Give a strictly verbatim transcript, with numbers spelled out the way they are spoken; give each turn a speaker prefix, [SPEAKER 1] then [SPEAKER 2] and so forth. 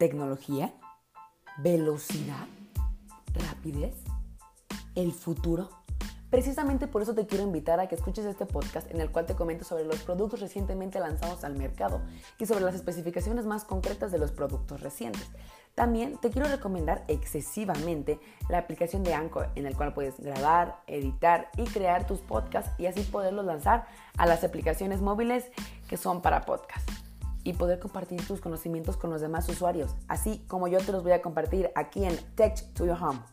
[SPEAKER 1] tecnología, velocidad, rapidez, el futuro. Precisamente por eso te quiero invitar a que escuches este podcast en el cual te comento sobre los productos recientemente lanzados al mercado y sobre las especificaciones más concretas de los productos recientes. También te quiero recomendar excesivamente la aplicación de Anchor, en el cual puedes grabar, editar y crear tus podcasts y así poderlos lanzar a las aplicaciones móviles que son para podcast y poder compartir tus conocimientos con los demás usuarios, así como yo te los voy a compartir aquí en Tech to Your Home.